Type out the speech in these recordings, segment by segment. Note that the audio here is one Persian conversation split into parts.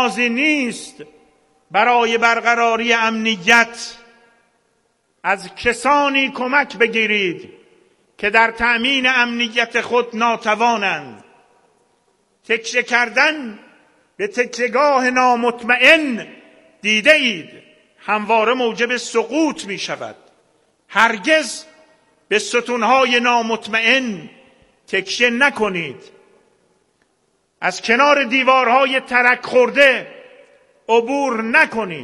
نیازی نیست برای برقراری امنیت از کسانی کمک بگیرید که در تأمین امنیت خود ناتوانند. تکیه کردن به تکیهگاه نامطمئن دیده اید همواره موجب سقوط می شود. هرگز به ستونهای نامطمئن تکیه نکنید. از کنار دیوارهای ترک خورده عبور نکنید.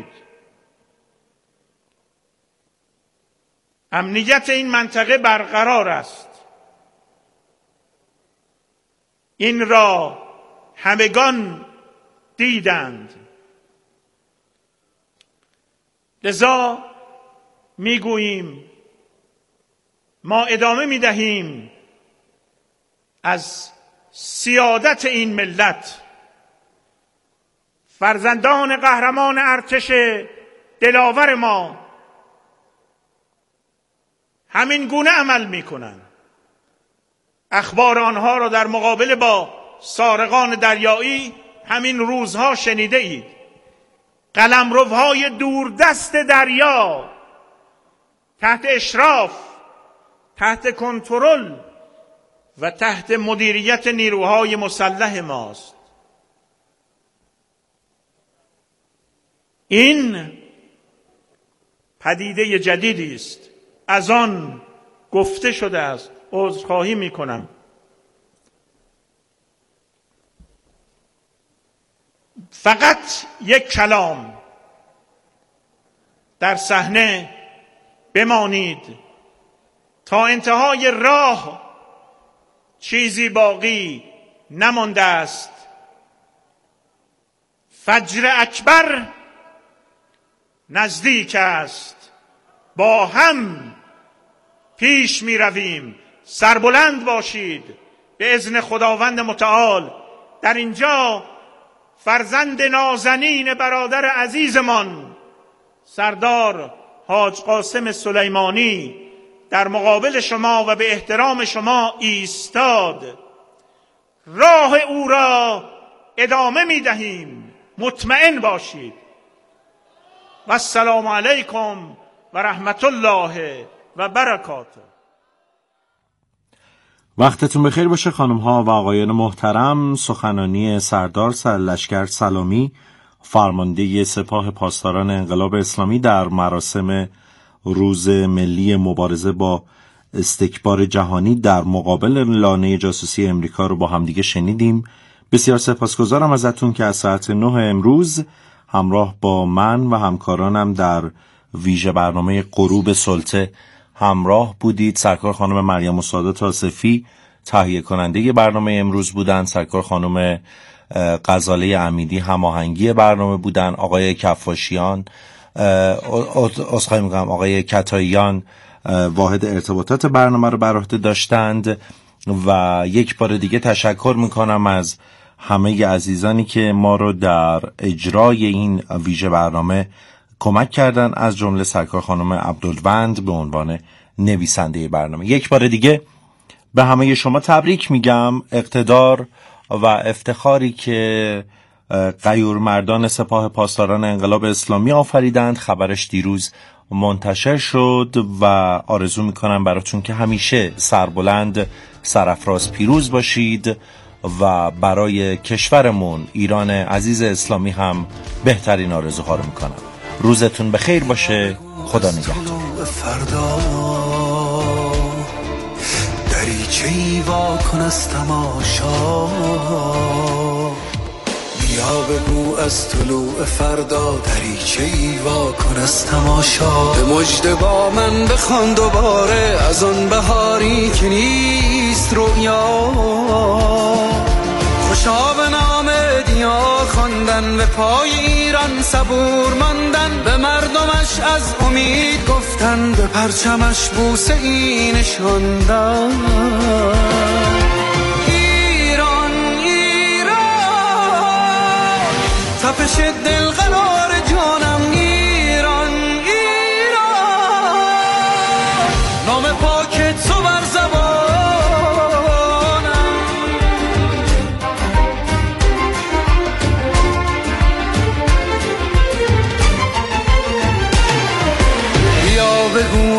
امنیت این منطقه برقرار است. این را همگان دیدند. لذا میگوییم ما ادامه میدهیم از سیادت این ملت. فرزندان قهرمان ارتش دلاور ما همین گونه عمل میکنند. اخبار آنها را در مقابله با سارقان دریایی همین روزها شنیده اید. قلمروهای دوردست دریا تحت اشراف، تحت کنترل و تحت مدیریت نیروهای مسلح ماست. این پدیده جدیدی است. از آن گفته شده است. عذرخواهی میکنم. فقط یک کلام در صحنه بمانید. تا انتهای راه چیزی باقی نمانده است. فجر اکبر نزدیک است. با هم پیش می رویم. سربلند باشید به اذن خداوند متعال. در اینجا فرزند نازنین برادر عزیزمان سردار حاج قاسم سلیمانی در مقابل شما و به احترام شما ایستاد. راه او را ادامه می دهیم. مطمئن باشید. و السلام علیکم و رحمت الله و برکاته. وقتتون بخیر باشه خانم ها و آقایان محترم. سخنرانی سردار سرلشکر سلامی فرمانده سپاه پاسداران انقلاب اسلامی در مراسم روز ملی مبارزه با استکبار جهانی در مقابل لانه جاسوسی امریکا رو با همدیگه شنیدیم. بسیار سپاسگزارم ازتون که از ساعت 9 امروز همراه با من و همکارانم در ویژه برنامه غروب سلطه همراه بودید. سرکار خانم مریم سعادت آصفی تهیه کننده برنامه امروز بودن. سرکار خانم غزاله امیدی هماهنگی برنامه بودن. آقای کفاشیان آقای کتاییان واحد ارتباطات برنامه رو بر عهده داشتند. و یک بار دیگه تشکر میکنم از همه عزیزانی که ما رو در اجرای این ویژه برنامه کمک کردن، از جمله سرکار خانم عبدالوند به عنوان نویسنده برنامه. یک بار دیگه به همه شما تبریک میگم. اقتدار و افتخاری که غیور مردان سپاه پاسداران انقلاب اسلامی آفریدند، خبرش دیروز منتشر شد و آرزو میکنم براتون که همیشه سربلند، سرافراز، پیروز باشید و برای کشورمون ایران عزیز اسلامی هم بهترین آرزوها رو میکنم. روزتون بخیر باشه. خدا نگهدار. دریچه‌ای وا کن از تماشا، بیا بگو از طلوع فردا. دریچه‌ای وا کن از تماشا، به مژده با من بخوان دوباره از آن بهاری که نیست رویا. خوشا به نام دیار خواندن، به پای ایران صبور ماندن، به مردمش از امید گفتن، به پرچمش بوسه ای نشاندن. ایران ایران تپش دل قرار جانم. ایران ایران نام پاک تو بر زبان.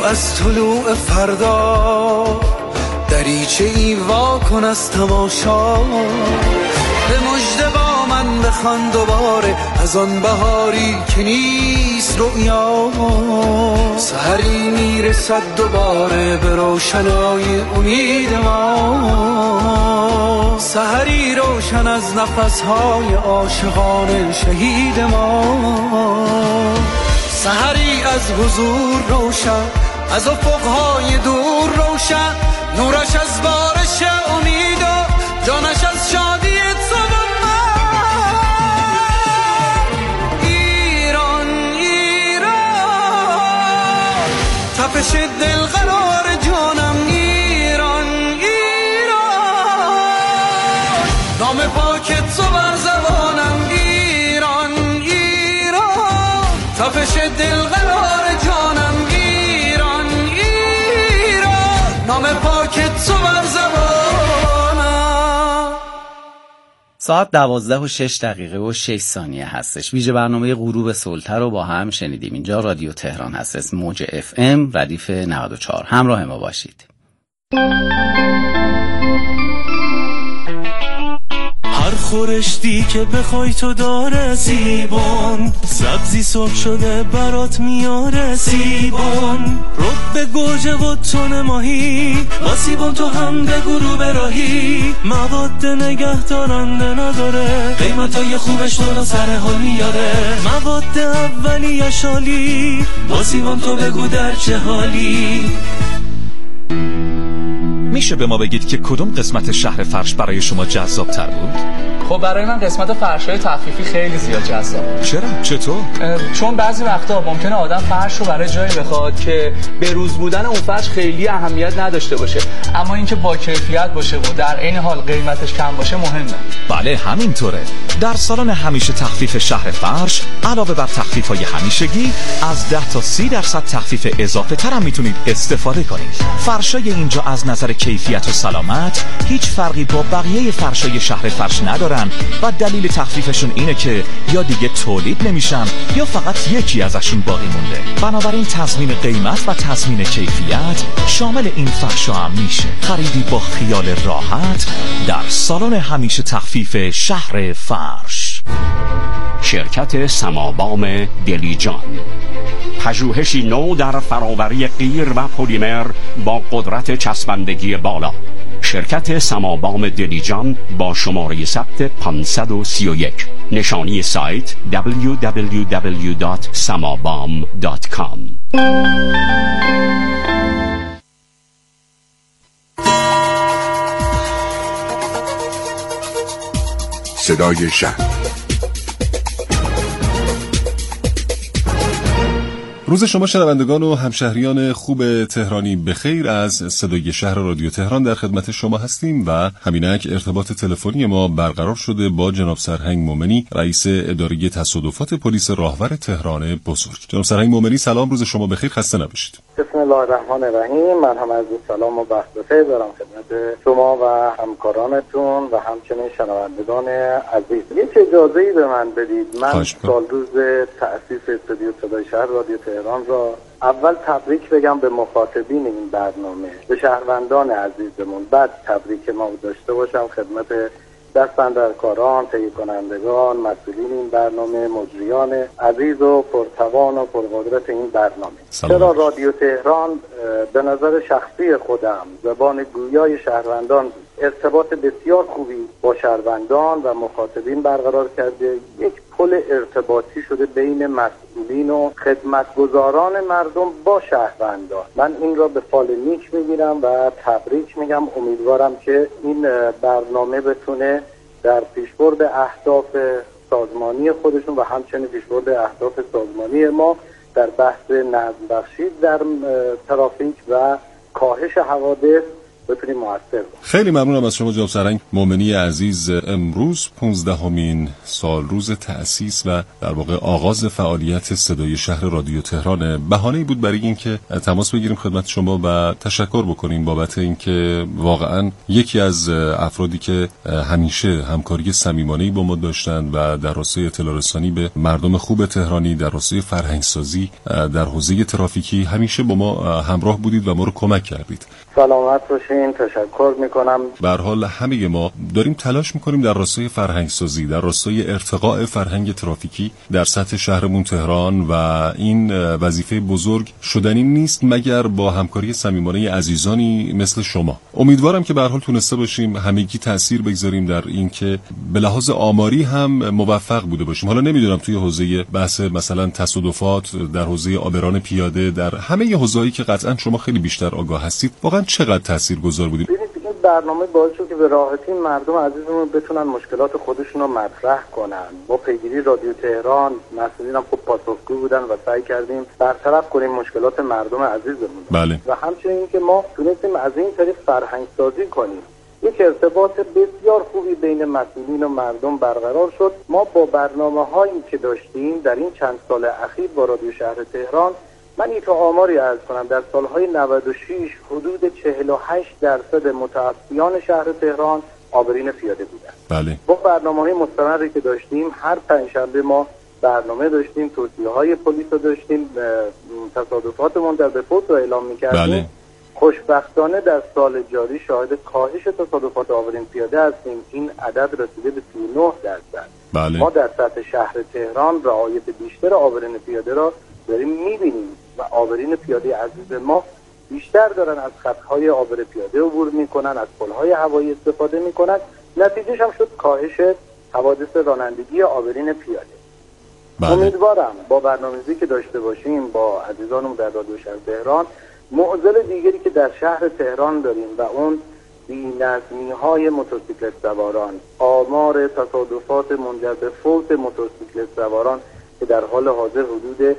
از طلوع فردا دریچه ای وا کن از تماشا به مژده با من بخوان دوباره از آن بهاری که نیست رؤیا سحری میرسد دوباره به روشنای امید ما سحری روشن از نفسهای عاشقان شهید ما سحری از حضور روشن از افقهای دور روشن نورش از بارش امید و جانش از شادی تو و من ایران ایران تپش دل قرار جانم ایران ایران نام پاک تو بر زبانم ایران ایران تپش دل قرار جانم ایران ایران نام پاک تو بر زبانم. ساعت 12:06 هستش. ویژه برنامه غروب سلطه رو با هم شنیدیم. اینجا رادیو تهران هستش، موج FM ردیف 94. همراه ما باشید. هر خورشتی که بخوای تو داره سیبون سبزی سرخ شده برات میاره سیبون رب به گوجه و تون ماهی با سیبون تو هم به غروب راهی مواد نگه دارنده نداره قیمتای خوبش تو رو سر حال میاره مواد اولیه شالی با سیبون تو بگو در چه حالی. میشه به ما بگید که کدوم قسمت شهر فرش برای شما جذاب تر بود؟ خب برای من قسمت فرش‌های تخفیفی خیلی زیاد جذاب. چرا؟ چطور؟ چون بعضی وقتا ممکنه آدم فرش رو برای جایی بخواد که به روز بودن اون فرش خیلی اهمیت نداشته باشه، اما اینکه با کیفیت باشه و در عین حال قیمتش کم باشه مهمه. بله همینطوره. در سالن همیشه تخفیف شهر فرش علاوه بر تخفیف‌های همیشگی از 10 تا 30% تخفیف اضافه تر هم میتونید استفاده کنید. فرشای اینجا از نظر کیفیت و سلامت هیچ فرقی با بقیه فرشای شهر فرش ندارن و دلیل تخفیفشون اینه که یا دیگه تولید نمیشن یا فقط یکی ازشون باقی مونده. بنابراین تضمین قیمت و تضمین کیفیت شامل این فرشا هم میشه. خریدی با خیال راحت در سالن همیشه تخفیف شهر فرش. شرکت سمابام دلیجان، پژوهشی نو در فراوری قیر و پلیمر با قدرت چسبندگی بالا. شرکت سمابام دلیجان با شماره ثبت 531. نشانی سایت www.samabam.com. صدای شهر. روز شما شنوندگان و همشهریان خوب تهرانی بخیر. از صدای شهر رادیو تهران در خدمت شما هستیم و همینک ارتباط تلفنی ما برقرار شده با جناب سرهنگ مومنی، رئیس اداره تصادفات پلیس راهور تهران بزرگ. جناب سرهنگ مومنی سلام، روز شما بخیر، خسته نباشید. بسم الله الرحمن الرحیم. من هم از سلام و وقت بخیر دارم خدمت شما و همکارانتون و همچنین شنوندگان عزیز. یک اجازه‌ای به من بدید، من سال روز تأسیس استودیو صدای شهر رادیو تهران را اول تبریک بگم به مخاطبین این برنامه، به شهروندان عزیزمون، بعد تبریک ما داشته باشم خدمت دستاندرکاران، تهیه کنندگان، مسئولین این برنامه، مجریان عزیز و پرتوان و پرقدرت این برنامه. چرا رادیو تهران به نظر شخصی خودم زبان گویای شهروندان ارتباط بسیار خوبی با شهروندان و مخاطبین برقرار کرده، یک پل ارتباطی شده بین مسئولین و خدمتگزاران مردم با شهروندان. من این را به فال نیک میگیرم و تبریک میگم. امیدوارم که این برنامه بتونه در پیشبرد اهداف سازمانی خودشون و همچنین پیشبرد اهداف سازمانی ما در بحث نظم بخشی در ترافیک و کاهش حوادث بتونیم موثر باشیم. خیلی ممنونم از شما جناب سرهنگ مومنی عزیز. امروز 15مین سال روز تأسیس و در واقع آغاز فعالیت صدای شهر رادیو تهران. بهانه‌ای بود برای اینکه تماس بگیریم خدمت شما و تشکر بکنیم بابت اینکه واقعا یکی از افرادی که همیشه همکاری صمیمانه‌ای با ما داشتند و در راستای اطلاع رسانی به مردم خوب تهرانی، در راستای فرهنگ‌سازی، در حوزه ترافیکی همیشه با ما همراه بودید و ما رو کمک کردید. سلامت باشین. تشکر میکنم. به هر حال همه ما داریم تلاش میکنیم در راستای فرهنگ‌سازی، در راستای ارتقاء فرهنگ ترافیکی در سطح شهرمون تهران و این وظیفه بزرگ شدنی نیست مگر با همکاری صمیمانه عزیزانی مثل شما. امیدوارم که به هر حال تونسته باشیم همگی تأثیر بگذاریم در این که به لحاظ آماری هم موفق بوده باشیم. حالا نمیدونم توی حوزه بحث مثلا تصادفات، در حوزه عابران پیاده، در همه حوزه‌ای که قطعا شما خیلی بیشتر آگاه هستید، واقعا چقدر تاثیرگذار بودیم. این برنامه باعث شد که به راحتی مردم عزیزمون بتونن مشکلات خودشون رو مطرح کنن. با پیگیری رادیو تهران مسئولین هم خوب پاسخگو بودن و سعی کردیم برطرف کنیم مشکلات مردم عزیزمون. بله. و همچنین که ما تونستیم از این طریق فرهنگ سازی کنیم. یک ارتباط بسیار خوبی بین مسئولین و مردم برقرار شد. ما با برنامه‌هایی که داشتیم در این چند سال اخیر با رادیو شهر تهران، من یک آماری عرض کنم، در سالهای 96 حدود 48% متعفیان شهر تهران عابرین پیاده بودند. بله. با برنامه‌های مستمری که داشتیم، هر پنجشنبه ما برنامه داشتیم، توصیه‌های پلیس رو داشتیم، تصادفات منجر به فوت رو اعلام می‌کردیم. بله. خوشبختانه در سال جاری شاهد کاهش تصادفات عابرین پیاده هستیم. این عدد رسیده به 39%. بله. ما در سطح شهر تهران رعایت بیشتر عابرین پیاده را داریم می‌بینیم و عابرین پیاده عزیز ما بیشتر دارن از خطهای عابر پیاده عبور میکنن، از پل‌های هوایی استفاده میکنن. نتیجهش هم شد کاهش حوادث رانندگی عابرین پیاده. بله. امیدوارم با برنامه‌ریزی که داشته باشیم با عزیزانم در رادیو شهر تهران، معضل دیگری که در شهر تهران داریم و اون بی‌نظمی‌های موتورسیکلت سواران، آمار تصادفات منجر به فوت موتورسیکلت سواران که در حال حاضر حدود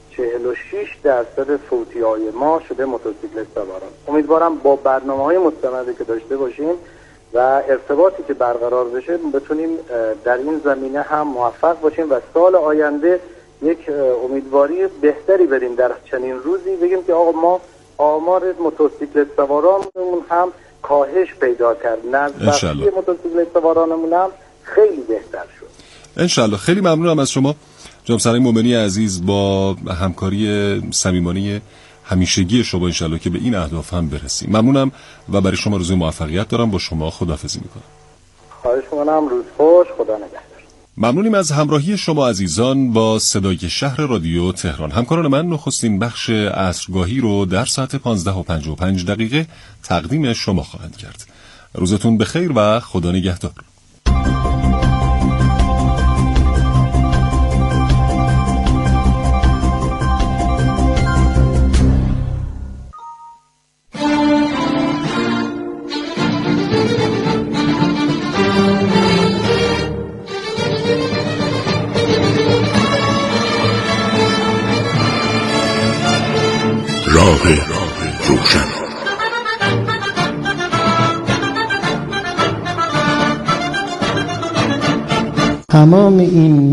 46% فوتی‌های ما شده موتورسیکلت سواران. امیدوارم با برنامه‌های مستمری که داشته باشیم و ارتباطی که برقرار بشه بتونیم در این زمینه هم موفق باشیم و سال آینده یک امیدواری بهتری بریم در چنین روزی بگیم که آقا ما آمار موتورسیکلت سوارانمون هم کاهش پیدا کرد، نسبت موتورسیکلت سوارانمون هم خیلی بهتر شد. انشالله. خیلی ممنونم از شما جناب سرهنگ مومنی عزیز. با همکاری صمیمانه همیشگی شما انشالله که به این اهداف هم برسیم. ممنونم و برای شما روز موفقیت دارم. با شما خداحافظی میکنم. خواهش میکنم. روز خوش. خدا نگهدار. ممنونیم از همراهی شما عزیزان با صدای شهر رادیو تهران. همکاران من نخستین بخش عصرگاهی رو در ساعت 15:55 تقدیم شما خواهند کرد. روزتون بخیر و خدا نگهدار. راه روشن. تمام این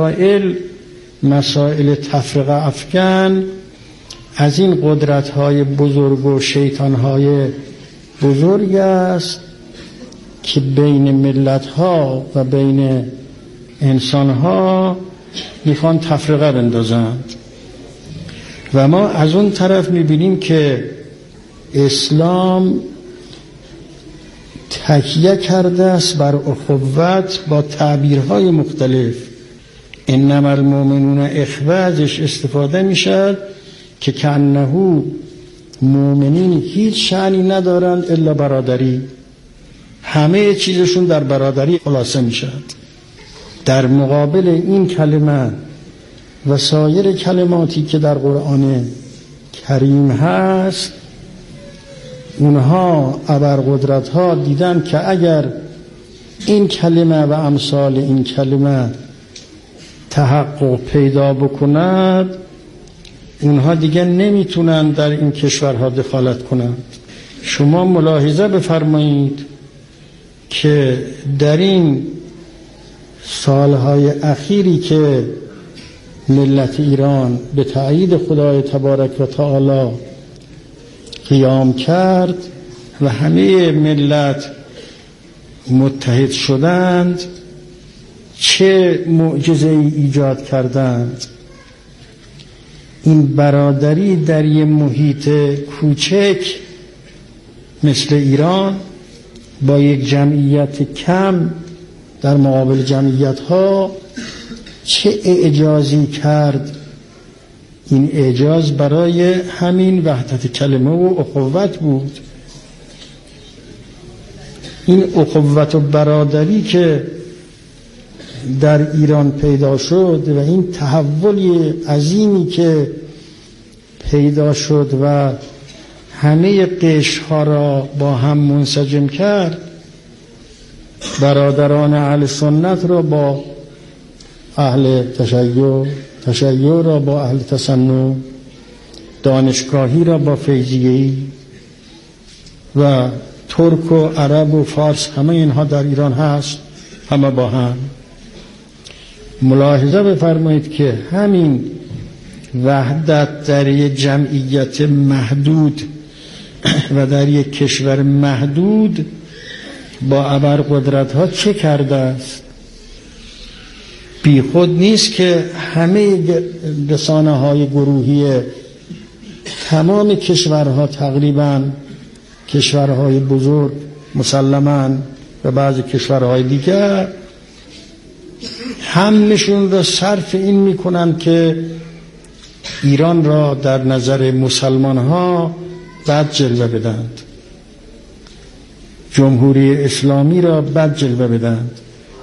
مسائل تفرقه افکن از این قدرت‌های بزرگ و شیطان‌های بزرگ است که بین ملت‌ها و بین انسان‌ها میخوان تفرقه بندازند و ما از اون طرف میبینیم که اسلام تکیه کرده است بر اخوت با تعبیرهای مختلف. انما المؤمنون اخوه ازش استفاده میشد که کانه مؤمنین هیچ شأنی ندارند الا برادری، همه چیزشون در برادری خلاصه میشد. در مقابل این کلمه و سایر کلماتی که در قرآن کریم هست، اونها ابرقدرت ها دیدن که اگر این کلمه و امثال این کلمه تحقق پیدا بکند، اونها دیگه نمیتونن در این کشورها دخالت کنند. شما ملاحظه بفرمایید که در این سالهای اخیری که ملت ایران به تأیید خدای تبارک و تعالی قیام کرد و همه ملت متحد شدند، چه معجزه ای ایجاد کردند. این برادری در یک محیط کوچک مثل ایران با یک جمعیت کم در مقابل جمعیت ها چه اعجازی کرد. این اعجاز برای همین وحدت کلمه و اخوت بود. این اخوت و برادری که در ایران پیدا شد و این تحول عظیمی که پیدا شد و همه قشرها را با هم منسجم کرد، برادران اهل سنت را با اهل تشیع را با اهل تسنن، دانشگاهی را با فیضیه‌ای و ترک و عرب و فارس، همه اینها در ایران هست، همه با هم. ملاحظه بفرمایید که همین وحدت در یک جمعیت محدود و در یک کشور محدود با ابرقدرت ها چه کرده است. بی خود نیست که همه رسانه های گروهی تمام کشورها، تقریبا کشورهای بزرگ مسلماً و بعضی کشورهای دیگر، همشون را صرف این میکنن که ایران را در نظر مسلمان ها بد جلوه بدند، جمهوری اسلامی را بد جلوه بدند.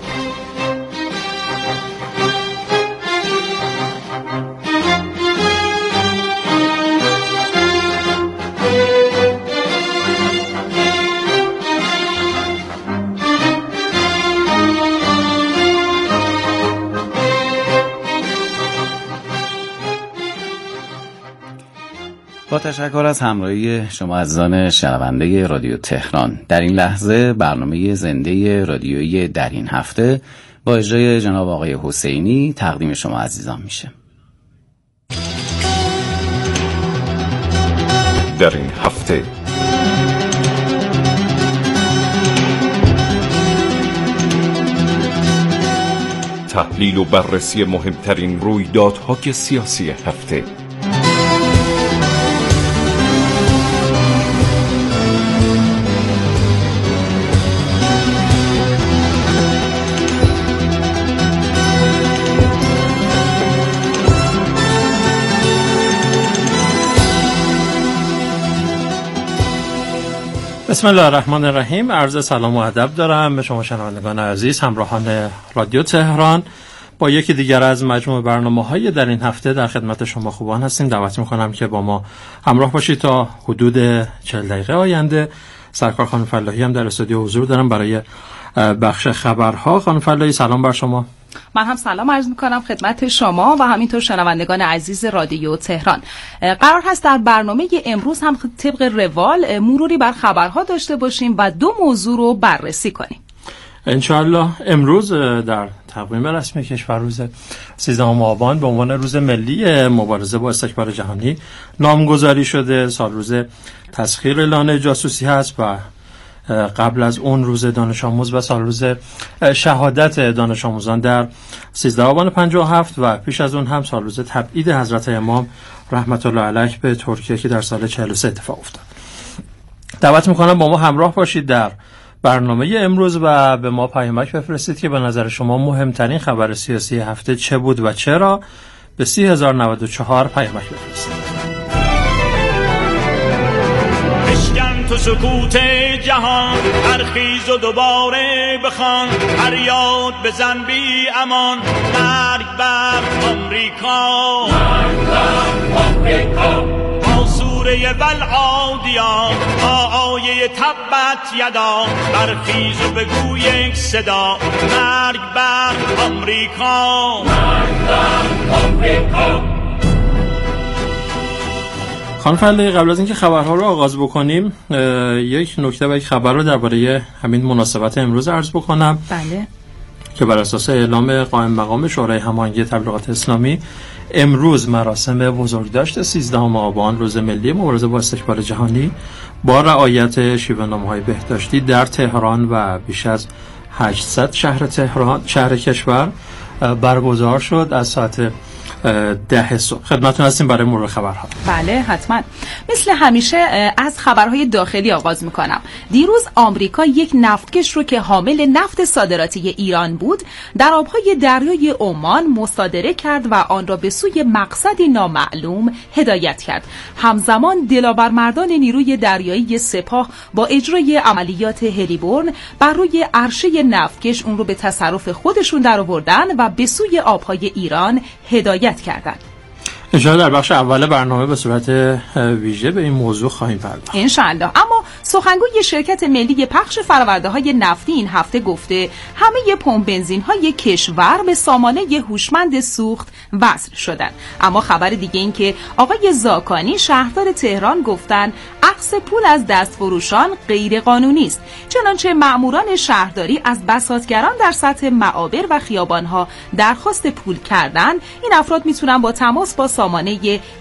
با تشکر از همراهی شما عزیزان شنونده رادیو تهران. در این لحظه برنامه زنده رادیویی در این هفته با اجرای جناب آقای حسینی تقدیم شما عزیزان میشه. در این هفته تحلیل و بررسی مهمترین رویدادهای سیاسی هفته. بسم الله الرحمن الرحیم. عرض سلام و ادب دارم به شما شنوندگان عزیز، همراهان رادیو تهران. با یکی دیگر از مجموع برنامه‌های در این هفته در خدمت شما خوبان هستیم. دعوت می‌کنم که با ما همراه باشید تا حدود 40 دقیقه آینده. سرکار خانم فلاحی هم در استودیو حضور دارم برای بخش خبرها. خانم فلاحی سلام بر شما. من هم سلام عرض میکنم خدمت شما و همینطور شنوندگان عزیز رادیو تهران. قرار هست در برنامه امروز هم طبق روال مروری بر خبرها داشته باشیم و دو موضوع رو بررسی کنیم. انشاءالله. امروز در تقویم رسمی کشور روز 13 آبان به عنوان روز ملی مبارزه با استکبار جهانی نامگذاری شده. سال روز تسخیر اعلان جاسوسی هست و قبل از اون روز دانش آموز و سال روز شهادت دانش آموزان در 13 آبان 57 و پیش از اون هم سال روز تبعید حضرت امام رحمت الله علیه به ترکیه که در سال 43 اتفاق افتاد. دعوت میکنم با ما همراه باشید در برنامه امروز و به ما پیامک بفرستید که به نظر شما مهمترین خبر سیاسی هفته چه بود و چرا. به 30,094 پیامک بفرستید. تو سکوت جهان برخیز و دوباره بخوان، فریاد بزن بی امان، مرگ بر آمریکا، مرگ بر آمریکا. با سوره والعادیات با آیه تبت یدا، برخیز و بگو یک صدا، مرگ بر آمریکا، مرگ بر آمریکا. خانم فلاحی، قبل از اینکه خبرها رو آغاز بکنیم یک نکته و یک خبر رو درباره همین مناسبت امروز عرض بکنم. بله. که بر اساس اعلام قائم مقام شورای هماهنگی تبلیغات اسلامی امروز مراسم بزرگداشت 13 آبان روز ملی مبارزه با استکبار جهانی با رعایت شیوه‌نامه‌های بهداشتی در تهران و بیش از 800 شهر کشور برگزار شد از ساعت 10 صبح. خدمتتون هستیم برای مرور خبرها. بله حتما. مثل همیشه از خبرهای داخلی آغاز میکنم. دیروز آمریکا یک نفتکش رو که حامل نفت صادراتی ایران بود در آبهای دریای عمان مصادره کرد و آن را به سوی مقصدی نامعلوم هدایت کرد. همزمان دلاورمردان نیروی دریایی سپاه با اجرای عملیات هلیبرن بر روی عرشه نفتکش اون رو به تصرف خودشون درآوردن و به سوی آبهای ایران هدایت کردن. انشاءالله در بخش اول برنامه به صورت ویژه به این موضوع خواهیم پرداخت. انشاءالله. اما سخنگوی شرکت ملی پخش فرآورده‌های نفتی این هفته گفته همه پمپ بنزین‌های کشور به سامانه هوشمند سوخت وصل شدند. اما خبر دیگه این که آقای زاکانی شهردار تهران گفتن اخذ پول از دستفروشان غیر قانونی است. چنانچه مأموران شهرداری از بساطگران در سطح معابر و خیابان‌ها درخواست پول کردن، این افراد میتونن با تماس با سامانه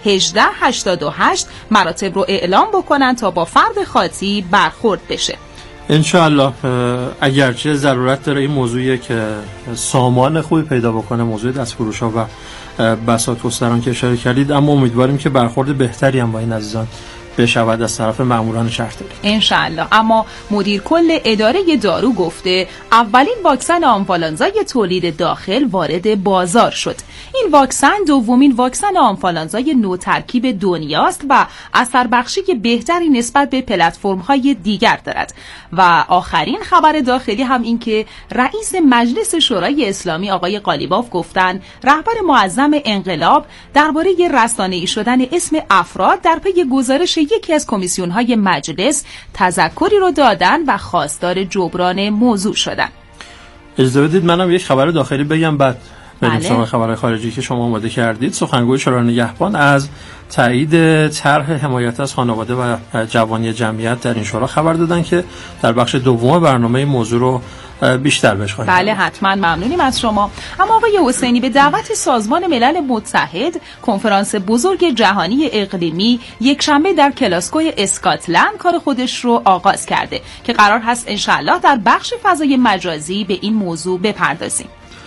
1888 مراتب رو اعلام بکنن تا با فرد خاطی برخورد بشه. انشاءالله. اگرچه ضرورت داره این موضوعی که سامان خوبی پیدا بکنه موضوع دستفروش‌ها و بساط گستران که اشاره کردید، اما امیدواریم که برخورد بهتری هم با این عزیزان بشود از طرف ماموران شهرداری انشاءالله. اما مدیر کل اداره دارو گفته اولین واکسن آنفولانزای تولید داخل وارد بازار شد. این واکسن دومین واکسن آنفولانزای نوترکیب دنیاست و اثر بخشی بهتری نسبت به پلتفرم‌های دیگر دارد. و آخرین خبر داخلی هم این که رئیس مجلس شورای اسلامی آقای قالیباف گفتن رهبر معظم انقلاب درباره رسانه‌ای شدن اسم افراد در پی گزارش یکی از کمیسیون‌های مجلس تذکری رو دادن و خواستار جبران موضوع شدن. اجازه بدید منم یک خبر داخلی بگم بعد بریم بله. سراغ خبرهای خارجی که شما آماده کردید. سخنگوی شورای نگهبان از تایید طرح حمایت از خانواده و جوانی جمعیت در این شورا خبر دادن که در بخش دوم برنامه این موضوع رو بیشتر بهش خواهیم. بله حتما ممنونیم از شما. اما آقای حسینی به دعوت سازمان ملل متحد کنفرانس بزرگ جهانی اقلیمی یک شنبه در گلاسگوی اسکاتلند کار خودش رو آغاز کرده که قرار هست انشاءالله در بخش فضای مجازی به این موضوع بپردازیم.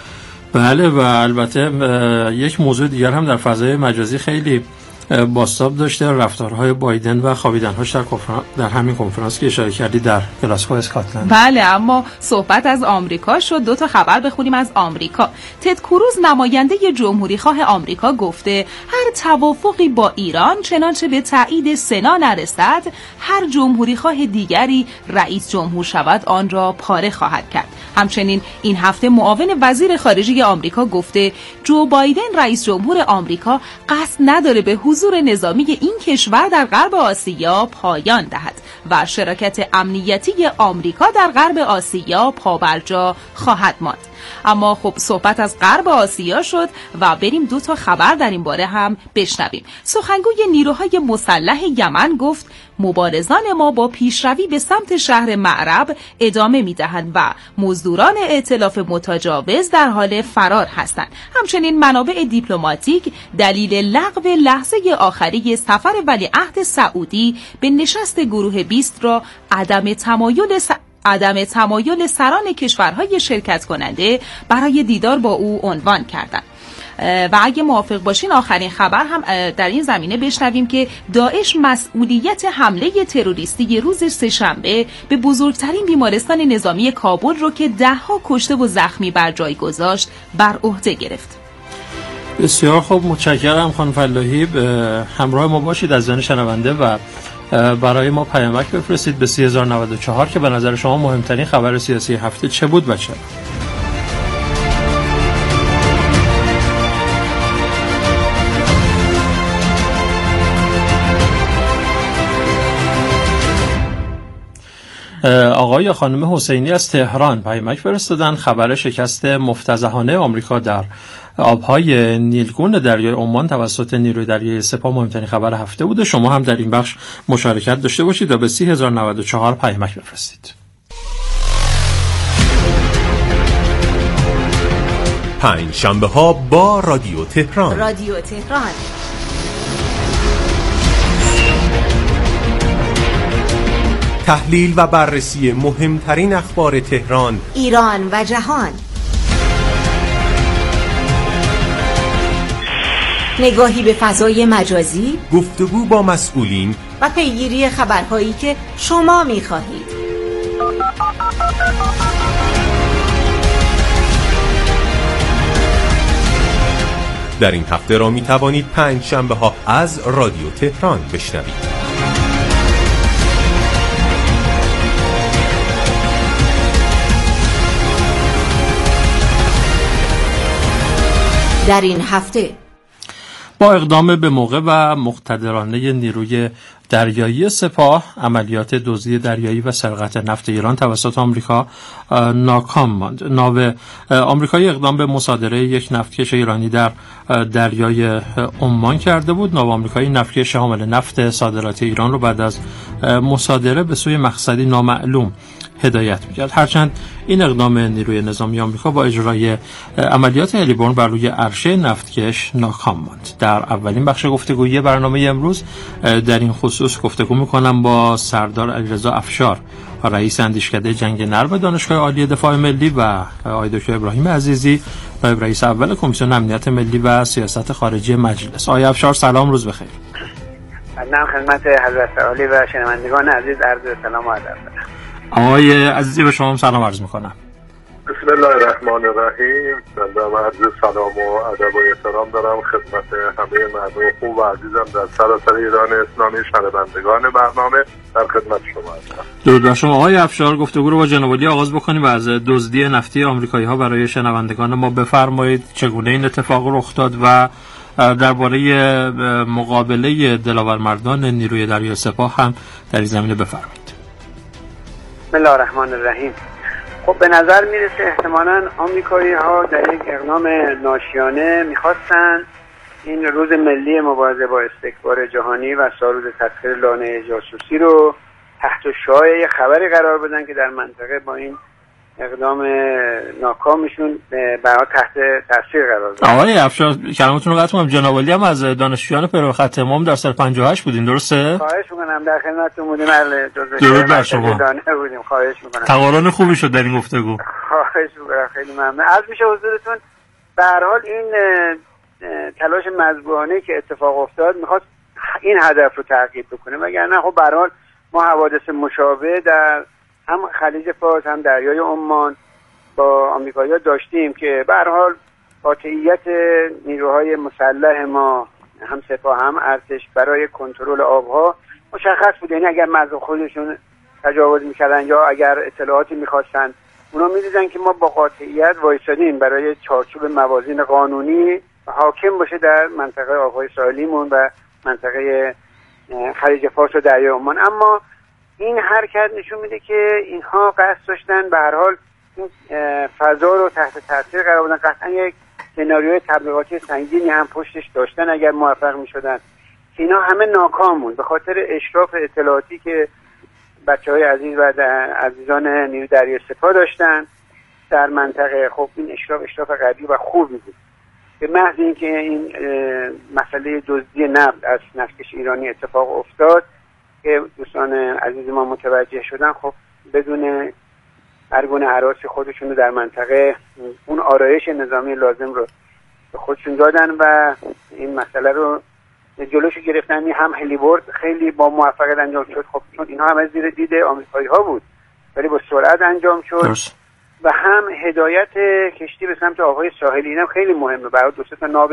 بله و البته یک موضوع دیگر هم در فضای مجازی خیلی بازتاب داشته، رفتارهای بایدن و خوابیدن‌هاش در همین کنفرانس که اشاره کردی در گلاسگو اسکاتلند. بله اما صحبت از آمریکا شد. دو تا خبر بخونیم از آمریکا. تد کروز نماینده جمهوریخواه آمریکا گفته هر توافقی با ایران چنانچه به تایید سنا نرسد هر جمهوریخواه دیگری رئیس جمهور شود آن را پاره خواهد کرد. همچنین این هفته معاون وزیر خارجه آمریکا گفته جو بایدن رئیس جمهور آمریکا قصد نداره به حضور نظامی این کشور در غرب آسیا پایان دهد و شراکت امنیتی آمریکا در غرب آسیا پابرجا خواهد ماند. اما خب صحبت از غرب آسیا شد و بریم دو تا خبر در این باره هم بشنویم. سخنگوی نیروهای مسلح یمن گفت مبارزان ما با پیشروی به سمت شهر معرب ادامه می‌دهند و مزدوران ائتلاف متجاوز در حال فرار هستند. همچنین منابع دیپلماتیک دلیل لغو لحظه آخری سفر ولیعهد سعودی به نشست گروه 20 را عدم تمایل سران کشورهای شرکت کننده برای دیدار با او عنوان کردند. و اگه موافق باشین آخرین خبر هم در این زمینه بشنویم که داعش مسئولیت حمله تروریستی روز سه‌شنبه به بزرگترین بیمارستان نظامی کابل رو که 10 کشته و زخمی بر جای گذاشت بر عهده گرفت. بسیار خوب، متشکرم خانم فلاحی. همراه ما باشید عزیزان شنونده و برای ما پیامک بفرستید به 3094 که به نظر شما مهمترین خبر سیاسی هفته چه بود و چرا. آقای یا خانم حسینی از تهران پیامک فرستادن. خبر شکست مفتضحانه آمریکا در آبهای نیلگون دریای عمان توسط نیروی دریایی سپاه مهمترین خبر هفته بوده. شما هم در این بخش مشارکت داشته باشید و به 30,094 پیامک بفرستید. پنج شنبه ها با رادیو تهران. رادیو تهران. تحلیل و بررسی مهمترین اخبار تهران، ایران و جهان. نگاهی به فضای مجازی، گفتگو با مسئولین و پیگیری خبرهایی که شما می‌خواهید. در این هفته را می‌توانید پنج شنبه ها از رادیو تهران بشنوید. در این هفته با اقدام به موقع و مقتدرانه نیروی دریایی سپاه، عملیات دزدی دریایی و سرقت نفت ایران توسط آمریکا ناکام ماند. ناو آمریکایی اقدام به مصادره یک نفتکش ایرانی در دریای عمان کرده بود. ناو آمریکایی نفتکش حامل نفت صادراتی ایران رو بعد از مصادره به سوی مقصدی نامعلوم هدایت می‌کرد. هرچند این اقدام نیروی نظامی آمریکا با اجرای عملیات هلیبرن بر روی عرشه نفتکش ناکام ماند. در اولین بخش گفتگویی برنامه امروز در این خصوص گفتگو می‌کنم با سردار علیرضا افشار، رئیس اندیشکده جنگ نرم دانشگاه عالی دفاع ملی، و آقای دکتر ابراهیم عزیزی، نایب رئیس اول کمیسیون امنیت ملی و سیاست خارجی مجلس. آقای افشار سلام، روز بخیر. من خدمت حضرت عالی و شنوندگان عزیز عرض سلام و ادب دارم. آقای عزیزی به شما هم سلام عرض میکنم. بسم الله الرحمن الرحیم. من عرض سلام و ادب و احترام دارم خدمت همه مردم خوب و عزیزم در سراسر ایران اسلامی، شنوندگان برنامه در خدمت شما هستم. درود بر شما. آقای افشار، گفتگو رو با جناب عالی آغاز بکنیم و از دزدی نفتی آمریکایی ها برای شنوندگان ما بفرمایید چگونه این اتفاق رخ داد و درباره مقابله دلاورمردان نیروی دریایی سپاه هم در این زمینه بفرمایید. بسم الله الرحمن الرحیم. خب به نظر میرسه احتمالاً آمریکایی ها در یک اقدام ناشیانه میخواستن این روز ملی مبارزه با استکبار جهانی و سالروز تسخیر لانه جاسوسی رو تحت شعاع خبری قرار بدن که در منطقه با این اقدام ناکامشون برای تحت تاثیر قرار داد. آقای افشار کلامتون رو قطع کنم، جناب عالی هم از دانشجویان پیرو خط امام در سال 58 بودین، درسته؟ خواهش میکنم، در خدمتتون بودیم. درود بر شما. بودیم. خواهش میکنم. تقارن خوبی شد در این گفتگو. خواهش میکنم، خیلی ممنون. عرض میشه حضورتون به هر حال این تلاش مذبوحانه که اتفاق افتاد میخواست این هدف رو تحقق بکنه، وگرنه خب به هر حال ما حوادث مشابه در هم خلیج فارس هم دریای عمان با آمریکایی‌ها داشتیم که به هر حال قاطعیت نیروهای مسلح ما هم سپاه هم ارتش برای کنترل آبها مشخص بود. یعنی اگر مرز خودشون تجاوز می‌کردن یا اگر اطلاعاتی می‌خواستن، اونا می‌دیدن که ما با قاطعیت وایسادیم برای چارچوب موازین قانونی حاکم باشه در منطقه آبهای ساحلیمون و منطقه خلیج فارس و دریای عمان. اما این حرکت نشون میده که اینها قصد داشتن به هر حال این فضا رو تحت تاثیر قرار بدن. قطعا یک سناریوی تبلیغاتی سنگینی هم پشتش داشتن اگر موفق میشدن که اینا همه ناکام بود به خاطر اشراف اطلاعاتی که بچهای عزیز و عزیزان نیروی دریایی سپاه داشتن در منطقه. خب این اشراف قوی و خوبی بود. به محض اینکه این مسئله دزدی نفت از نفتکش ایرانی اتفاق افتاد که دوستان عزیز ما متوجه شدن، خب بدون هر گونه هراسی خودشون رو در منطقه اون آرایش نظامی لازم رو به خودشون دادن و این مسئله رو جلوشو گرفتن. هم هلیبرد خیلی با موفقیت انجام شد، خب چون اینها هم از زیر دید آمریکایی ها بود ولی با سرعت انجام شد و هم هدایت کشتی به سمت آبهای ساحلی اینم خیلی مهمه. برای دو سه تا ناو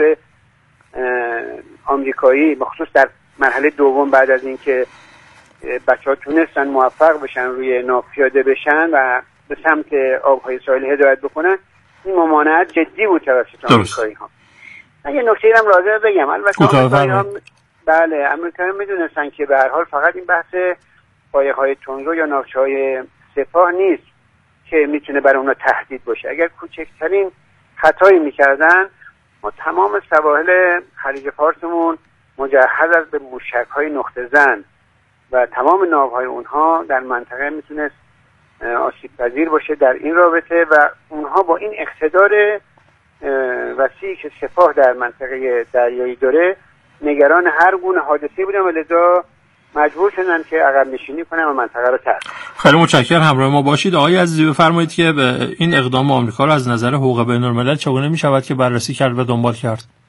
آمریکایی بخصوص در مرحله دوم بعد از اینکه بچه‌ها تونستن موفق بشن روی ناو پیاده بشن و به سمت آبهای ساحلی هدایت بکنن، این ممانعت جدی بود توسط آمریکایی‌ها. یه نکته هم لازم بگم، البته آمریکایی‌ها بله آمریکایی‌ها میدونستن که به هر حال فقط این بحث قایق‌های تندرو یا ناوچه‌های سپاه نیست که میتونه برای اونها تهدید باشه. اگر کوچکترین خطایی میکردن ما تمام سواحل خلیج فارسمون مجهز است به موشک‌های نقطه زن و تمام ناوهای اونها در منطقه میتونست آسیب پذیر باشه در این رابطه و اونها با این اقتدار وسیعی که سپاه در منطقه دریایی داره نگران هر گونه حادثه بودن و لذا مجبور شدن که عقب نشینی کنن و منطقه رو ترک کنن. خیلی متشکرم همراه ما باشید. آقای عزیزی بفرمایید که این اقدام آمریکا رو از نظر حقوق بین‌الملل چگونه می‌شود که بررسی کرد و دنبال کرد؟